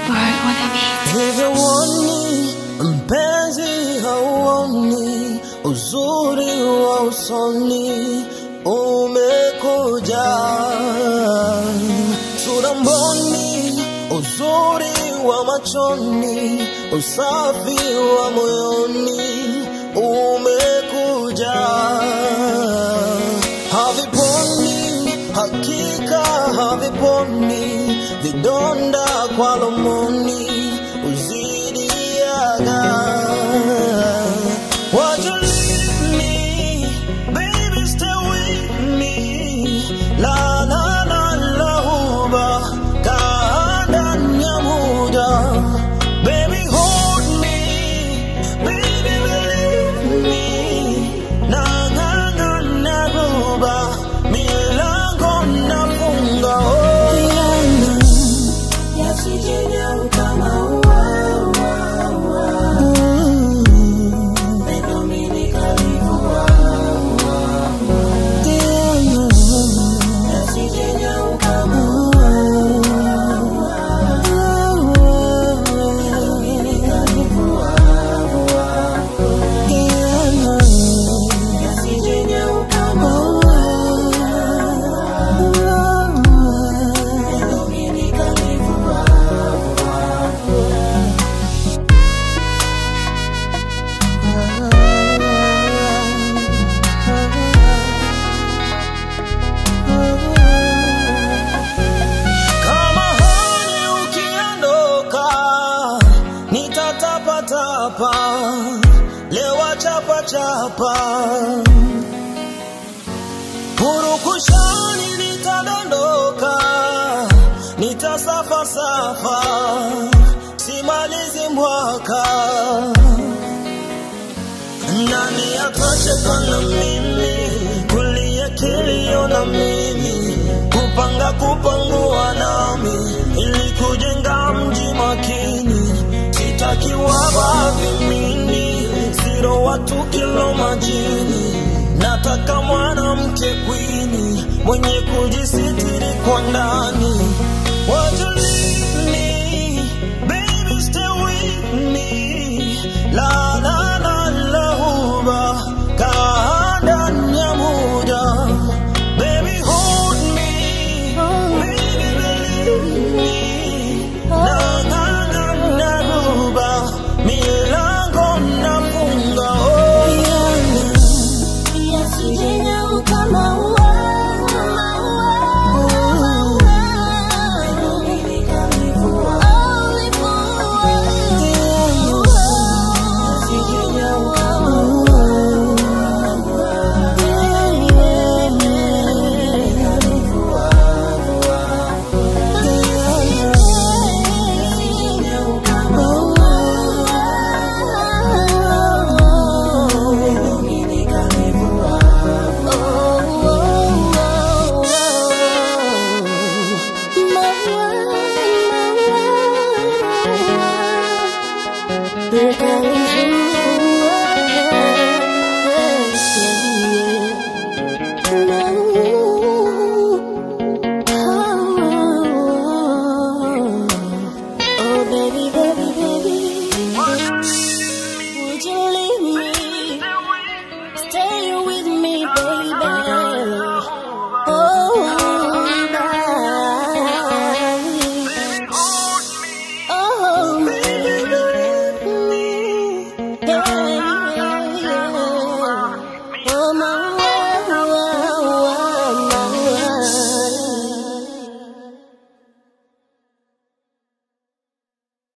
Word on the beat. Hivyo uoni mpenzi, hauoni uzuri wa usoni, umekuja sura mboni, uzuri wa machoni, usafi wa moyoni, umekuja. Haviponi, hakika haviponi, vidonda kwa lomoni, uzidiaga. Why'd you leave me? Baby, stay with me. La la la la huba, kaanda nyamuda. Baby, hold me. Baby, believe me. Na na na na ruba, milango nafunga. Oh yana, yasije kama ua. Lewa chapa chapa, purukushani nitadondoka, nitasafa safa, simalizi mwaka. Nani atacheka na mimi, kulia kilio na mimi, kupanga kupangua nami, ili kujenga mji makini. Sitaki waba vimini, zero watu kilo majini. Nataka mwanamke kwini, mwenye kujisitiri kwa ndani. Why'd you leave me? Baby, stay with me. La la la la huba, kaanda nyamuda. Baby, hold me. Baby, believe me. Na na na na ruba, milango nafunga. Oh yana, yasije kama ua. Berkali